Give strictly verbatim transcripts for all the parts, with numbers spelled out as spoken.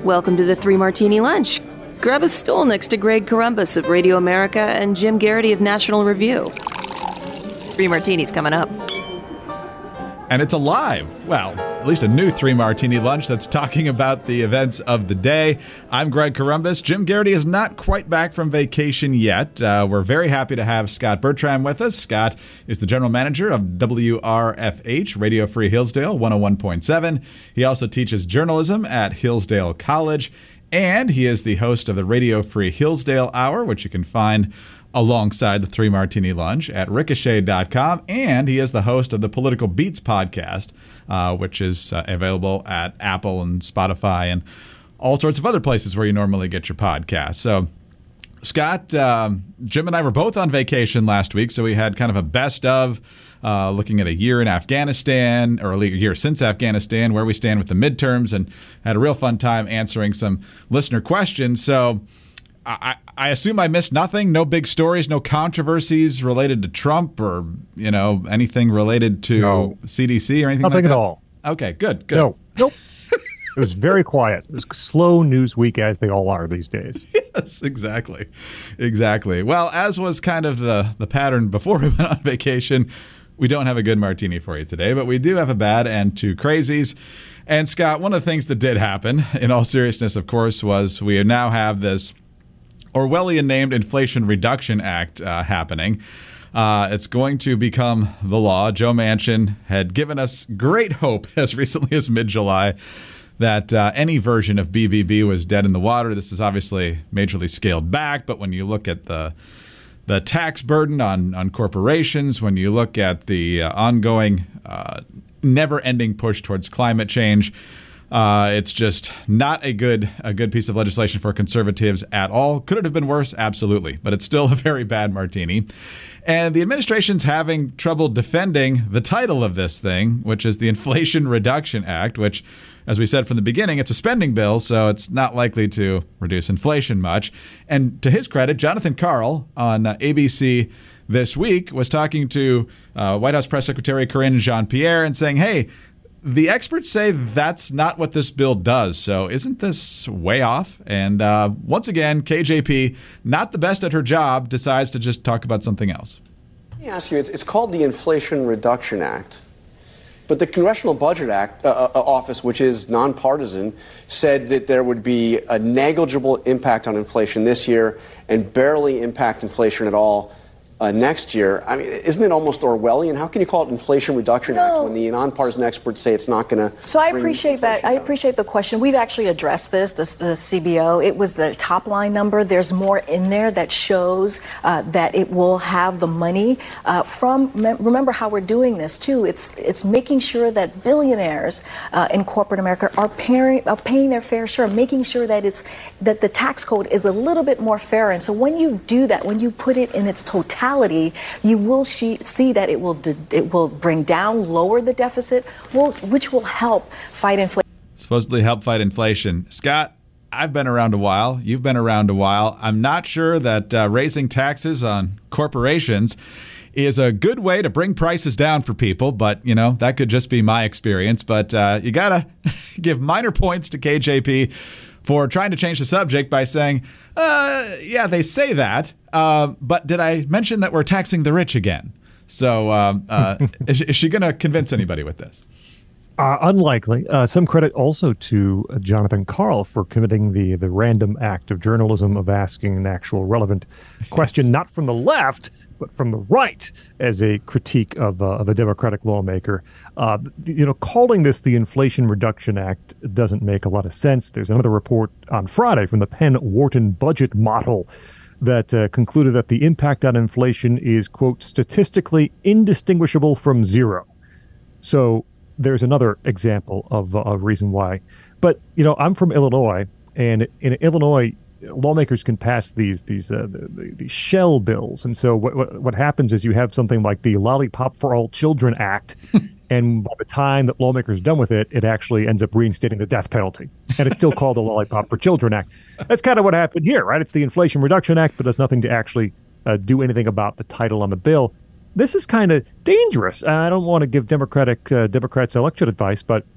Welcome to the Three Martini Lunch. Grab a stool next to Greg Corombos of Radio America and Jim Garrity of National Review. Three Martinis coming up. And it's alive. Well, at least a new Three Martini Lunch that's talking about the events of the day. I'm Greg Corombos. Jim Garrity is not quite back from vacation yet. Uh, we're very happy to have Scott Bertram with us. Scott is the general manager of W R F H, Radio Free Hillsdale, one oh one point seven. He also teaches journalism at Hillsdale College, and he is the host of the Radio Free Hillsdale Hour, which you can find alongside the Three Martini Lunch at ricochet dot com, and he is the host of the Political Beats podcast, uh, which is uh, available at Apple and Spotify and all sorts of other places where you normally get your podcasts. So, Scott, um, Jim and I were both on vacation last week, so we had kind of a best of uh, looking at a year in Afghanistan, or a year since Afghanistan, where we stand with the midterms, and had a real fun time answering some listener questions. So, I, I assume I missed nothing. No big stories, no controversies related to Trump or, you know, anything related to no. C D C or anything Nothing like that? at all. Okay, good, good. No, nope. It was very quiet. It was slow news week, as they all are these days. Yes, exactly. Exactly. Well, as was kind of the, the pattern before we went on vacation, we don't have a good martini for you today, but we do have a bad and two crazies. And, Scott, one of the things that did happen, in all seriousness, of course, was we now have this Orwellian-named Inflation Reduction Act uh, happening. Uh, it's going to become the law. Joe Manchin had given us great hope as recently as mid-July that uh, any version of B B B was dead in the water. This is obviously majorly scaled back, but when you look at the the tax burden on, on corporations, when you look at the uh, ongoing uh, never-ending push towards climate change, Uh, it's just not a good a good piece of legislation for conservatives at all. Could it have been worse? Absolutely. But it's still a very bad martini. And the administration's having trouble defending the title of this thing, which is the Inflation Reduction Act, which, as we said from the beginning, it's a spending bill, so it's not likely to reduce inflation much. And to his credit, Jonathan Karl on uh, A B C this week was talking to uh, White House Press Secretary Karine Jean-Pierre and saying, hey, the experts say that's not what this bill does, so isn't this way off? And uh, once again, K J P, not the best at her job, decides to just talk about something else. Let me ask you, it's, it's called the Inflation Reduction Act, but the Congressional Budget Act uh, uh, Office, which is nonpartisan, said that there would be a negligible impact on inflation this year and barely impact inflation at all Uh, next year. I mean, isn't it almost Orwellian? How can you call it Inflation Reduction no. Act when the nonpartisan experts say it's not going to? So I appreciate that. I appreciate the question. We've actually addressed this, the, the C B O. It was the top line number. There's more in there that shows uh, that it will have the money uh, from. Remember how we're doing this too. It's it's making sure that billionaires uh, in corporate America are paying are paying their fair share, making sure that it's that the tax code is a little bit more fair. And so when you do that, when you put it in its totality, you will see that it will it will bring down, lower the deficit, which will help fight inflation. Supposedly help fight inflation. Scott, I've been around a while. You've been around a while. I'm not sure that uh, raising taxes on corporations is a good way to bring prices down for people, but, you know, that could just be my experience. But uh, you got to give minor points to K J P for trying to change the subject by saying, uh, yeah, they say that, uh, but did I mention that we're taxing the rich again? So um, uh, is, is she going to convince anybody with this? Uh, unlikely. Uh, some credit also to uh, Jonathan Karl for committing the the random act of journalism of asking an actual relevant question, yes. Not from the left, but from the right, as a critique of, uh, of a Democratic lawmaker. Uh, you know, calling this the Inflation Reduction Act doesn't make a lot of sense. There's another report on Friday from the Penn-Wharton budget model that uh, concluded that the impact on inflation is, quote, statistically indistinguishable from zero. So there's another example of a uh, reason why. But, you know, I'm from Illinois, and in Illinois, lawmakers can pass these these uh, the, the shell bills, and so what, what what happens is you have something like the Lollipop for All Children Act, and by the time that lawmakers are done with it, it actually ends up reinstating the death penalty, and it's still called the Lollipop for Children Act. That's kind of what happened here, right? It's the Inflation Reduction Act, but does nothing to actually uh, do anything about the title on the bill. This is kind of dangerous. I don't want to give Democratic uh, Democrats election advice, but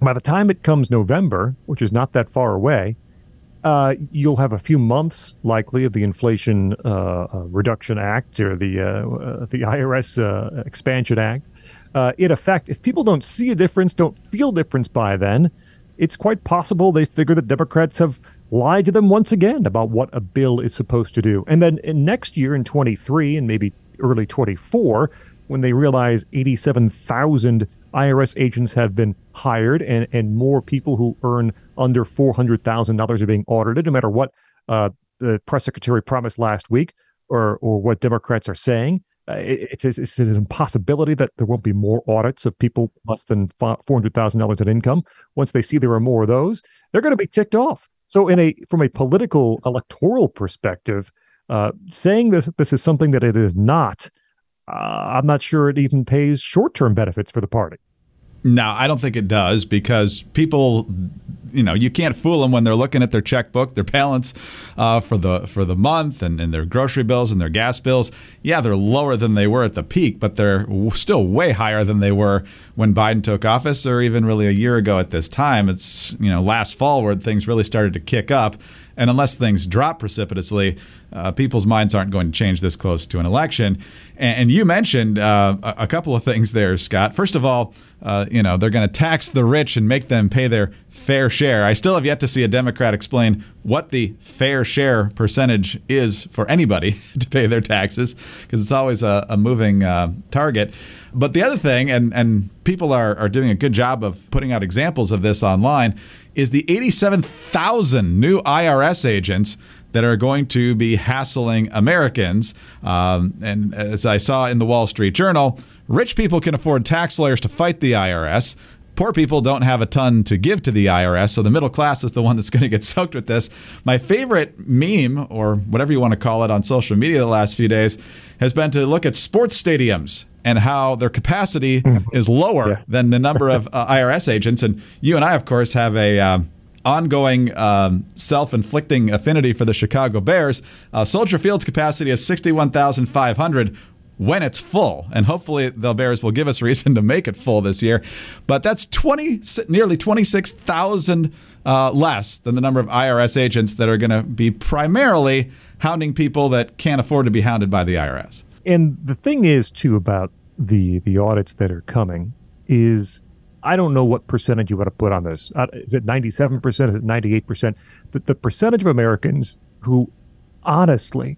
By the time it comes November, which is not that far away, uh, you'll have a few months likely of the Inflation uh, uh, Reduction Act or the uh, uh, the I R S uh, Expansion Act. Uh, in effect, if people don't see a difference, don't feel difference by then, it's quite possible they figure that Democrats have lied to them once again about what a bill is supposed to do. And then in next year in twenty-three and maybe early twenty-four, when they realize eighty-seven thousand I R S agents have been hired and, and more people who earn under four hundred thousand dollars are being audited, no matter what uh, the press secretary promised last week or or what Democrats are saying. Uh, it, it's, it's an impossibility that there won't be more audits of people less than four hundred thousand dollars in income. Once they see there are more of those, they're going to be ticked off. So in a from a political electoral perspective, uh, saying this this is something that it is not, uh, I'm not sure it even pays short-term benefits for the party. No, I don't think it does, because people, you know, you can't fool them when they're looking at their checkbook, their balance uh, for the for the month, and, and their grocery bills and their gas bills. Yeah, they're lower than they were at the peak, but they're still way higher than they were when Biden took office, or even really a year ago at this time. It's, you know, last fall where things really started to kick up. And unless things drop precipitously, uh, people's minds aren't going to change this close to an election. And, and you mentioned uh, a, a couple of things there, Scott. First of all, uh, you know, they're going to tax the rich and make them pay their fair share. I still have yet to see a Democrat explain what the fair share percentage is for anybody to pay their taxes, because it's always a, a moving uh, target. But the other thing, and, and people are, are doing a good job of putting out examples of this online, is the eighty-seven thousand new I R S agents that are going to be hassling Americans. Um, and as I saw in the Wall Street Journal, rich people can afford tax lawyers to fight the I R S. Poor people don't have a ton to give to the I R S, so the middle class is the one that's going to get soaked with this. My favorite meme, or whatever you want to call it, on social media the last few days has been to look at sports stadiums and how their capacity is lower yeah. than the number of uh, I R S agents. And you and I, of course, have a um, ongoing um, self-inflicting affinity for the Chicago Bears. Uh, Soldier Field's capacity is sixty-one thousand five hundred when it's full. And hopefully the Bears will give us reason to make it full this year. But that's twenty, nearly twenty-six thousand uh, less than the number of I R S agents that are going to be primarily hounding people that can't afford to be hounded by the I R S. And the thing is, too, about the the audits that are coming is, I don't know what percentage you want to put on this. Uh, is it ninety-seven percent? Is it ninety-eight percent? But the percentage of Americans who honestly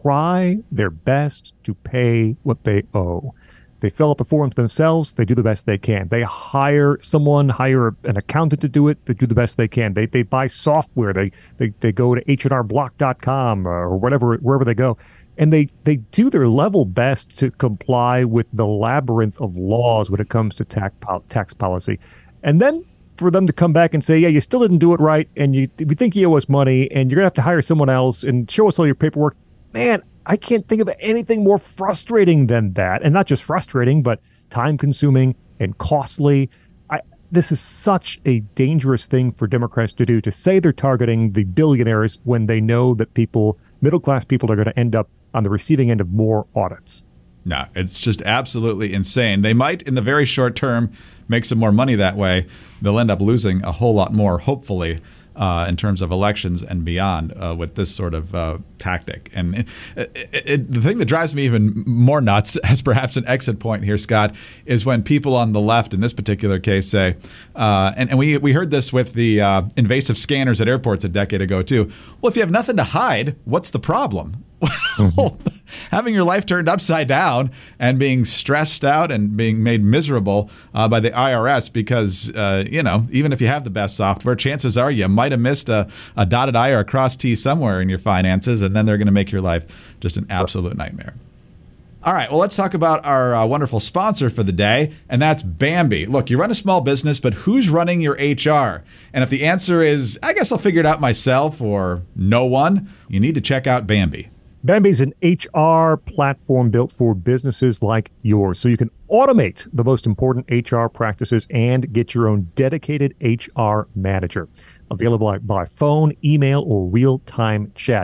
try their best to pay what they owe. They fill out the forms themselves. They do the best they can. They hire someone, hire an accountant to do it. They do the best they can. They they buy software. They they, they go to H and R Block dot com or whatever, wherever they go. And they, they do their level best to comply with the labyrinth of laws when it comes to tax, tax policy. And then for them to come back and say, yeah, you still didn't do it right, and you we think you owe us money, and you're going to have to hire someone else and show us all your paperwork. Man, I can't think of anything more frustrating than that. And not just frustrating, but time-consuming and costly. I, this is such a dangerous thing for Democrats to do, to say they're targeting the billionaires when they know that people, middle-class people, are going to end up on the receiving end of more audits. No, it's just absolutely insane. They might, in the very short term, make some more money that way. They'll end up losing a whole lot more, hopefully, uh, in terms of elections and beyond uh, with this sort of uh, tactic. And it, it, it, the thing that drives me even more nuts, as perhaps an exit point here, Scott, is when people on the left, in this particular case, say, uh, and, and we we heard this with the uh, invasive scanners at airports a decade ago, too. Well, if you have nothing to hide, what's the problem? Well, having your life turned upside down and being stressed out and being made miserable uh, by the I R S because, uh, you know, even if you have the best software, chances are you might have missed a, a dotted I or a crossed T somewhere in your finances, and then they're going to make your life just an absolute nightmare. All right, well, let's talk about our uh, wonderful sponsor for the day, and that's Bambee. Look, you run a small business, but who's running your H R? And if the answer is, I guess I'll figure it out myself, or no one, you need to check out Bambee. Bambee is an H R platform built for businesses like yours, so you can automate the most important H R practices and get your own dedicated H R manager. Available by phone, email, or real-time chat.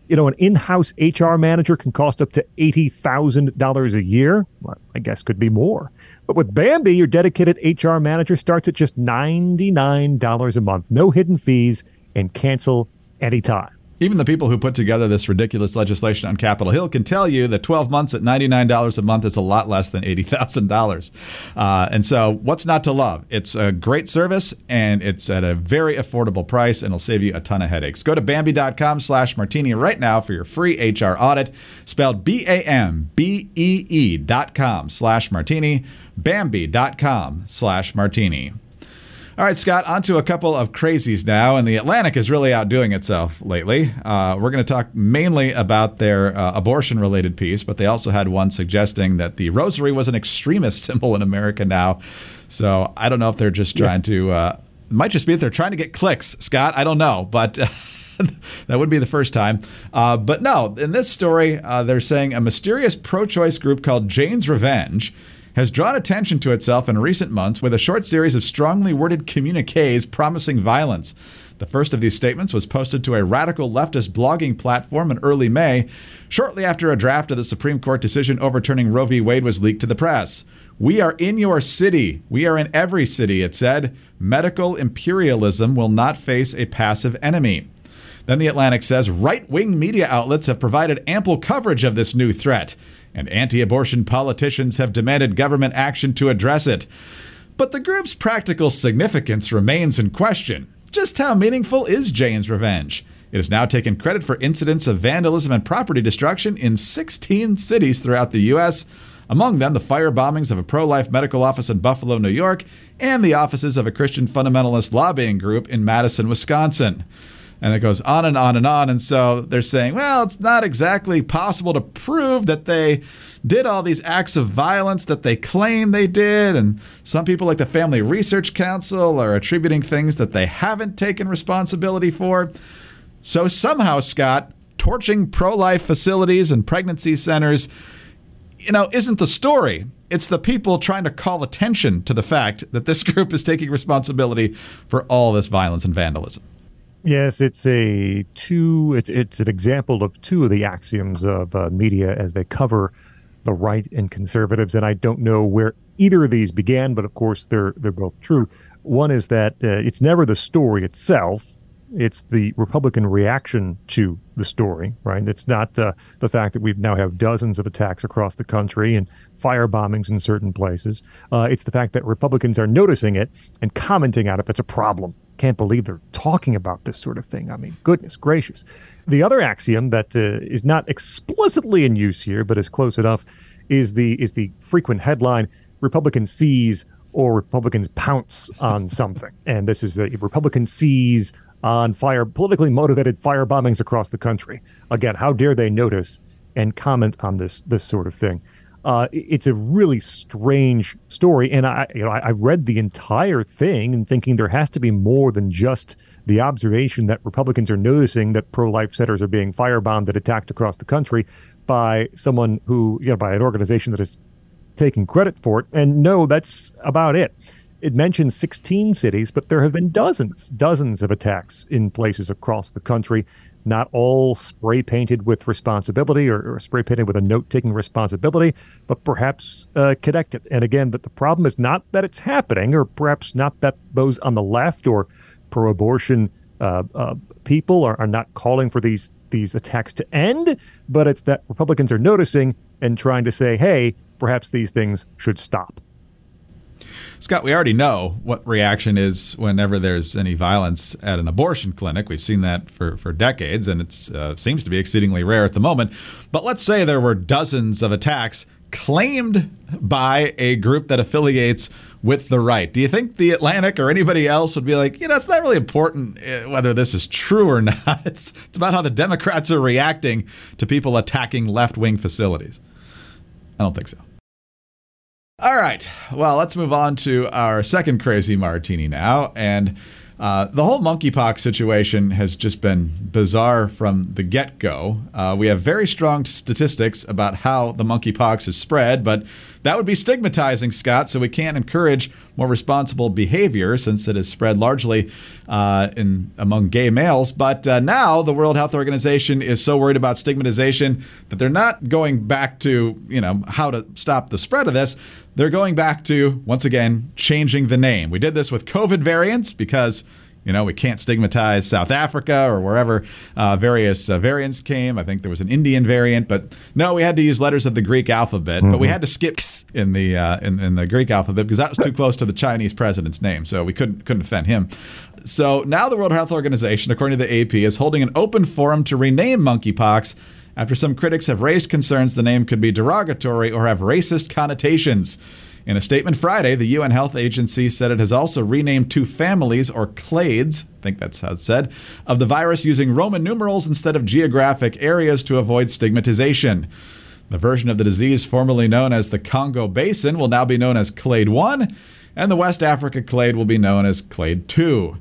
You know, an in-house H R manager can cost up to eighty thousand dollars a year. Well, I guess could be more. But with Bambee, your dedicated H R manager starts at just ninety-nine dollars a month. No hidden fees and cancel anytime. Even the people who put together this ridiculous legislation on Capitol Hill can tell you that twelve months at ninety-nine dollars a month is a lot less than eighty thousand dollars. Uh, and so what's not to love? It's a great service, and it's at a very affordable price, and it'll save you a ton of headaches. Go to Bambee.com slash martini right now for your free H R audit, spelled B A M B E E dot com slash martini, Bambee.com slash martini. All right, Scott, on to a couple of crazies now, and the Atlantic is really outdoing itself lately. Uh, we're going to talk mainly about their uh, abortion-related piece, but they also had one suggesting that the rosary was an extremist symbol in America now. So I don't know if they're just trying yeah. to uh, – it might just be that they're trying to get clicks, Scott. I don't know, but that wouldn't be the first time. Uh, but no, in this story, uh, they're saying a mysterious pro-choice group called Jane's Revenge has drawn attention to itself in recent months with a short series of strongly worded communiques promising violence. The first of these statements was posted to a radical leftist blogging platform in early May, shortly after a draft of the Supreme Court decision overturning Roe v. Wade was leaked to the press. "We are in your city. We are in every city," it said. "Medical imperialism will not face a passive enemy." Then the Atlantic says right-wing media outlets have provided ample coverage of this new threat, and anti-abortion politicians have demanded government action to address it. But the group's practical significance remains in question. Just how meaningful is Jane's Revenge? It has now taken credit for incidents of vandalism and property destruction in sixteen cities throughout the U S, among them the fire bombings of a pro-life medical office in Buffalo, New York, and the offices of a Christian fundamentalist lobbying group in Madison, Wisconsin. And it goes on and on and on. And so they're saying, well, it's not exactly possible to prove that they did all these acts of violence that they claim they did. And some people, like the Family Research Council, are attributing things that they haven't taken responsibility for. So somehow, Scott, torching pro-life facilities and pregnancy centers, you know, isn't the story. It's the people trying to call attention to the fact that this group is taking responsibility for all this violence and vandalism. Yes, it's a two. It's it's an example of two of the axioms of uh, media as they cover the right and conservatives, and I don't know where either of these began, but of course they're they're both true. One is that uh, it's never the story itself; it's the Republican reaction to the story. Right? It's not uh, the fact that we now have dozens of attacks across the country and fire bombings in certain places. Uh, it's the fact that Republicans are noticing it and commenting on it. That's a problem. Can't believe they're talking about this sort of thing. I mean, goodness gracious. The other axiom that uh, is not explicitly in use here, but is close enough, is the is the frequent headline, Republican seize or Republicans pounce on something. And this is the Republican seize on fire, politically motivated fire bombings across the country. Again, how dare they notice and comment on this this sort of thing? Uh, it's a really strange story, and I, you know, I, I read the entire thing and thinking there has to be more than just the observation that Republicans are noticing that pro-life centers are being firebombed and attacked across the country by someone who, you know, by an organization that is taking credit for it. And no, that's about it. It mentions sixteen cities, but there have been dozens, dozens of attacks in places across the country. Not all spray painted with responsibility or, or spray painted with a note taking responsibility, but perhaps uh, connected. And again, but the problem is not that it's happening, or perhaps not that those on the left or pro-abortion uh, uh, people are, are not calling for these these attacks to end, but it's that Republicans are noticing and trying to say, hey, perhaps these things should stop. Scott, we already know what reaction is whenever there's any violence at an abortion clinic. We've seen that for, for decades, and it uh, seems to be exceedingly rare at the moment. But let's say there were dozens of attacks claimed by a group that affiliates with the right. Do you think the Atlantic or anybody else would be like, you know, it's not really important whether this is true or not. It's, it's about how the Democrats are reacting to people attacking left-wing facilities. I don't think so. All right. Well, let's move on to our second crazy martini now. And Uh, the whole monkeypox situation has just been bizarre from the get-go. Uh, we have very strong statistics about how the monkeypox is spread, but that would be stigmatizing, Scott, so we can't encourage more responsible behavior since it is spread largely uh, in among gay males. But uh, now the World Health Organization is so worried about stigmatization that they're not going back to, you know, how to stop the spread of this. They're going back to, once again, changing the name. We did this with COVID variants because, you know, we can't stigmatize South Africa or wherever uh, various uh, variants came. I think there was an Indian variant, but no, we had to use letters of the Greek alphabet. Mm-hmm. But we had to skip in the uh, in, in the Greek alphabet because that was too close to the Chinese president's name, so we couldn't couldn't offend him. So now the World Health Organization, according to the A P, is holding an open forum to rename monkeypox after some critics have raised concerns the name could be derogatory or have racist connotations. In a statement Friday, the U N Health Agency said it has also renamed two families, or clades, I think that's how it's said, of the virus using Roman numerals instead of geographic areas to avoid stigmatization. The version of the disease formerly known as the Congo Basin will now be known as Clade one, and the West Africa clade will be known as Clade two.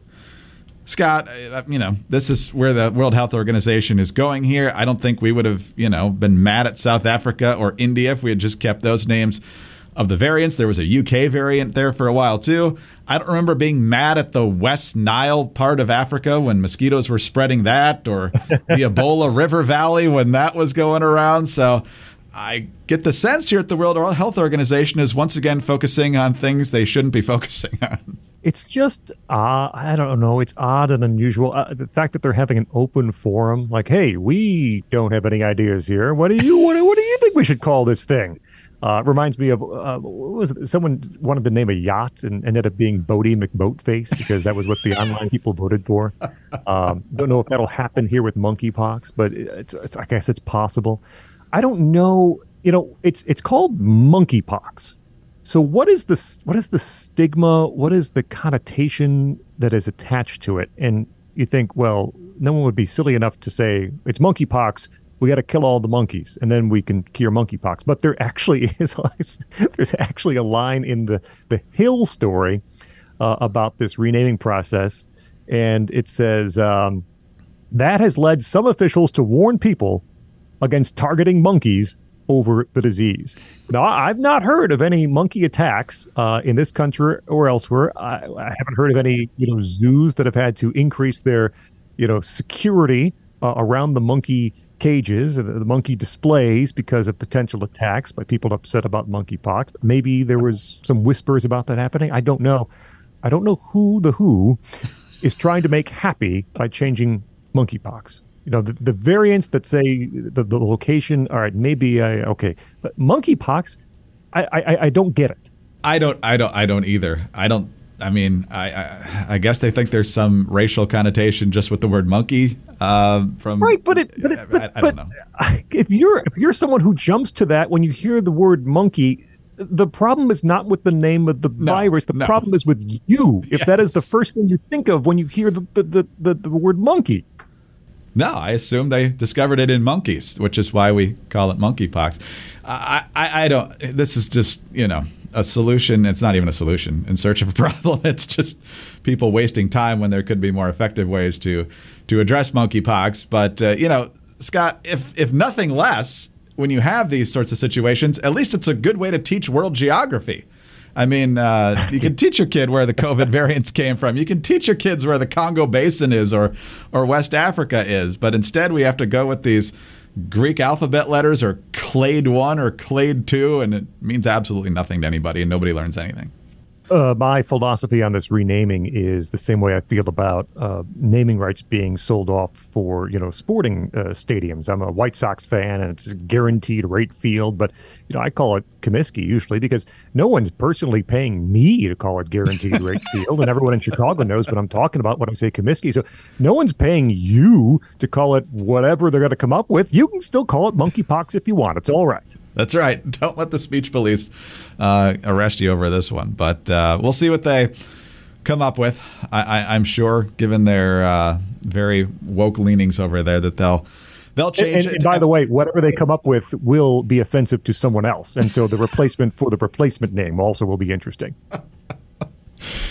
Scott, you know, this is where the World Health Organization is going here. I don't think we would have, you know, been mad at South Africa or India if we had just kept those names of the variants. There was a U K variant there for a while, too. I don't remember being mad at the West Nile part of Africa when mosquitoes were spreading that, or the Ebola River Valley when that was going around. So I get the sense here at the World Health Organization is once again focusing on things they shouldn't be focusing on. It's just, uh, I don't know, it's odd and unusual. Uh, the fact that they're having an open forum, like, hey, we don't have any ideas here. What do you what, what do you think we should call this thing? Uh, reminds me of, uh, what was it? Someone wanted to name a yacht and ended up being Bodie McBoatface because that was what the online people voted for. Um, don't know if that'll happen here with monkeypox, but it's, it's, I guess it's possible. I don't know. You know, it's it's called monkeypox. So what is the what is the stigma? What is the connotation that is attached to it? And you think, well, no one would be silly enough to say it's monkeypox. We got to kill all the monkeys, and then we can cure monkeypox. But there actually is there's actually a line in the the Hill story uh, about this renaming process, and it says um, that has led some officials to warn people against targeting monkeys over the disease. Now, I've not heard of any monkey attacks uh, in this country or elsewhere. I, I haven't heard of any, you know, zoos that have had to increase their, you know, security uh, around the monkey cages, the, the monkey displays because of potential attacks by people upset about monkeypox. Maybe there was some whispers about that happening. I don't know. I don't know who the who is trying to make happy by changing monkeypox. You know, the, the variants that say the, the location, all right, maybe, I, okay. But monkeypox, I, I, I don't get it. I don't, I don't, I don't either. I don't, I mean, I, I, I guess they think there's some racial connotation just with the word monkey uh, from. Right, but it, but, it, but, I, I but don't know. If you're, if you're someone who jumps to that when you hear the word monkey, the problem is not with the name of the no, virus. The no. problem is with you. If Yes. that is the first thing you think of when you hear the, the, the, the, the word monkey. No, I assume they discovered it in monkeys, which is why we call it monkeypox. I, I, I don't. This is just, you know, a solution. It's not even a solution in search of a problem. It's just people wasting time when there could be more effective ways to to address monkeypox. But uh, you know, Scott, if if nothing less, when you have these sorts of situations, at least it's a good way to teach world geography. I mean, uh, you can teach your kid where the COVID variants came from. You can teach your kids where the Congo Basin is or or West Africa is. But instead, we have to go with these Greek alphabet letters or Clade one or Clade two, and it means absolutely nothing to anybody, and nobody learns anything. Uh, my philosophy on this renaming is the same way I feel about uh, naming rights being sold off for, you know, sporting uh, stadiums. I'm a White Sox fan, and it's a guaranteed rate field, but, you know, I call it Comiskey usually because no one's personally paying me to call it guaranteed rate field, and everyone in Chicago knows what I'm talking about when I say Comiskey. So no one's paying you to call it whatever they're going to come up with. You can still call it monkeypox if you want. It's all right. That's right. Don't let the speech police uh, arrest you over this one. But uh, we'll see what they come up with. I, I, I'm sure, given their uh, very woke leanings over there, that they'll they'll change and, it. And by the way, whatever they come up with will be offensive to someone else. And so the replacement for the replacement name also will be interesting.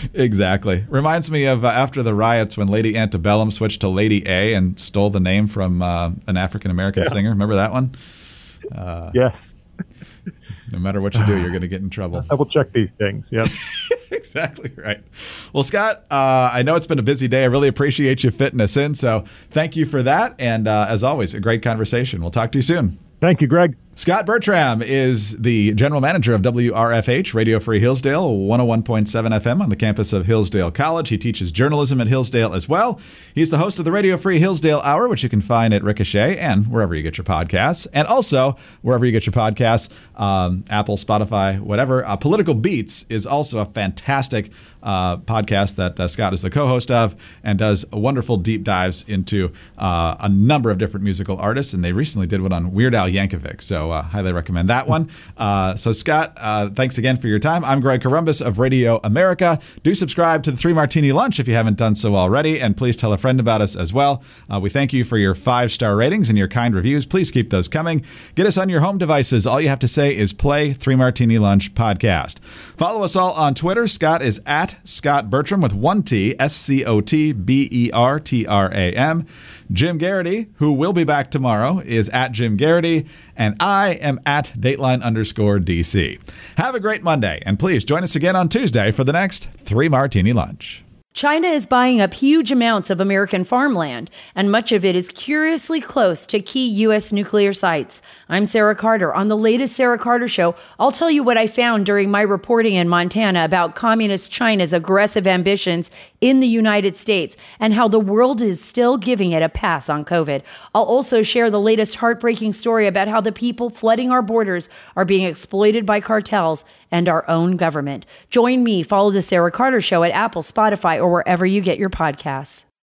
Exactly. Reminds me of uh, after the riots when Lady Antebellum switched to Lady A and stole the name from uh, an African-American Yeah. singer. Remember that one? Uh, Yes. No matter what you do, you're going to get in trouble. Double check these things. Yep. Exactly right. Well, Scott, uh, I know it's been a busy day. I really appreciate you fitting us in. So thank you for that. And uh, as always, a great conversation. We'll talk to you soon. Thank you, Greg. Scott Bertram is the general manager of W R F H, Radio Free Hillsdale, one oh one point seven F M on the campus of Hillsdale College. He teaches journalism at Hillsdale as well. He's the host of the Radio Free Hillsdale Hour, which you can find at Ricochet and wherever you get your podcasts. And also, wherever you get your podcasts, um, Apple, Spotify, whatever. Uh, Political Beats is also a fantastic uh, podcast that uh, Scott is the co-host of and does wonderful deep dives into uh, a number of different musical artists. And they recently did one on Weird Al Yankovic. So uh, highly recommend that one. Uh, so Scott, uh, thanks again for your time. I'm Greg Corombos of Radio America. Do subscribe to the Three Martini Lunch if you haven't done so already, and please tell a friend about us as well. Uh, we thank you for your five-star ratings and your kind reviews. Please keep those coming. Get us on your home devices. All you have to say is play Three Martini Lunch podcast. Follow us all on Twitter. Scott is at Scott Bertram with one T, S C O T B E R T R A M. Jim Garrity, who will be back tomorrow, is at Jim Garrity, and I am at Dateline underscore D C. Have a great Monday, and please join us again on Tuesday for the next Three Martini Lunch. China is buying up huge amounts of American farmland, and much of it is curiously close to key U S nuclear sites. I'm Sarah Carter. On the latest Sarah Carter Show, I'll tell you what I found during my reporting in Montana about communist China's aggressive ambitions in the United States and how the world is still giving it a pass on COVID. I'll also share the latest heartbreaking story about how the people flooding our borders are being exploited by cartels and our own government. Join me, follow the Sarah Carter Show at Apple, Spotify, or wherever you get your podcasts.